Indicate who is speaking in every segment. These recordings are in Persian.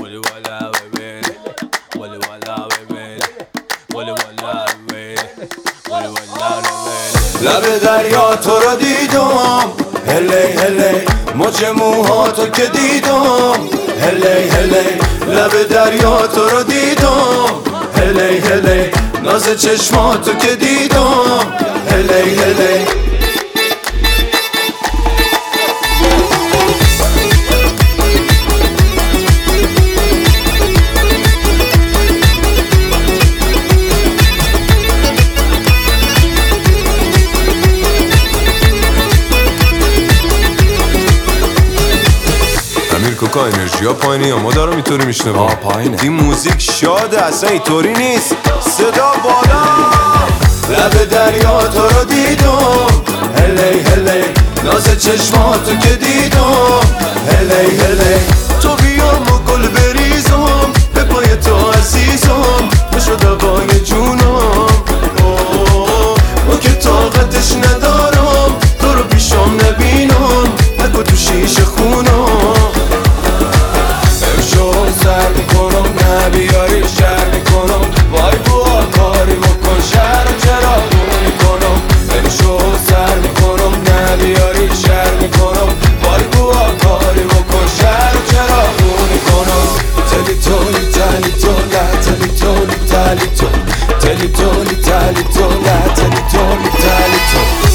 Speaker 1: ولی والا ببین ولی والا ببین ولی والا ببین ولی والا ببین
Speaker 2: لب دریا تو رو دیدم هلی هلی موج موهاتو که دیدم هلی هلی لب دریا تو رو دیدم هلی هلی ناز چشماتو که دیدم هلی هلی
Speaker 3: کوکا انرژی ها پایینه یا ما دارم اینطوری میشنویم؟
Speaker 2: پایینه.
Speaker 3: این موزیک شاده اصلا اینطوری نیست. صدا بالا.
Speaker 2: لب دریا تو رو دیدم هلی هلی ناز چشماتو که دیدم هلی هلی تو بیام و گل بریزم به پای تو عزیزم بشو دوای جونم او که طاقتش ندارم تو رو پیشم نبینم نگو تو شیشه خونم امشو سر میکنم نبیاری شر میکنم وای بوا کاری بکن شر و چراغونی کنم امشو سر میکنم نبیاری شر میکنم وای بوا کاری بکن شر و چراغونی کنم تلی تولی تلی تو نه تلی تولی تلی تو تلی تولی تلی تو نه تلی تولی تلی تو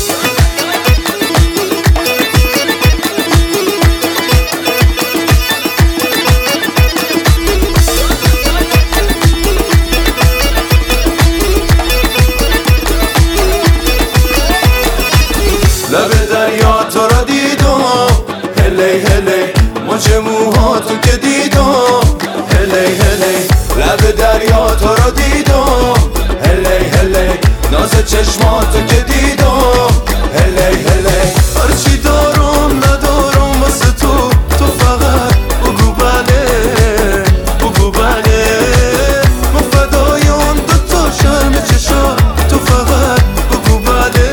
Speaker 2: لب دریا تو رو دیدم هلی هلی موج موهاتو که دیدم هلی هلی لب دریا تو رو دیدم هلی هلی ناز چشماتو که دیدم هلی هلی هرچی دارم ندارم واسه تو تو فقط بگو بله بگو بله من فدای اون دوتا شرم چشا تو فقط بگو بله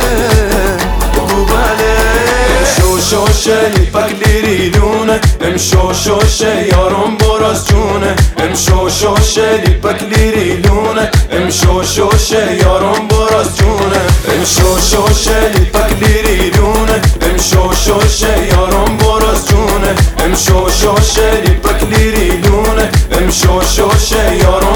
Speaker 2: شوشه لیپک لیریلونه شوشه یارم براز جونه شوشه لیپک لیریلونه شوشه یارم براز جونه شوشه لیپک لیریلونه شوشه یارم براز جونه شوشه لیپک لیریلونه شوشه یارم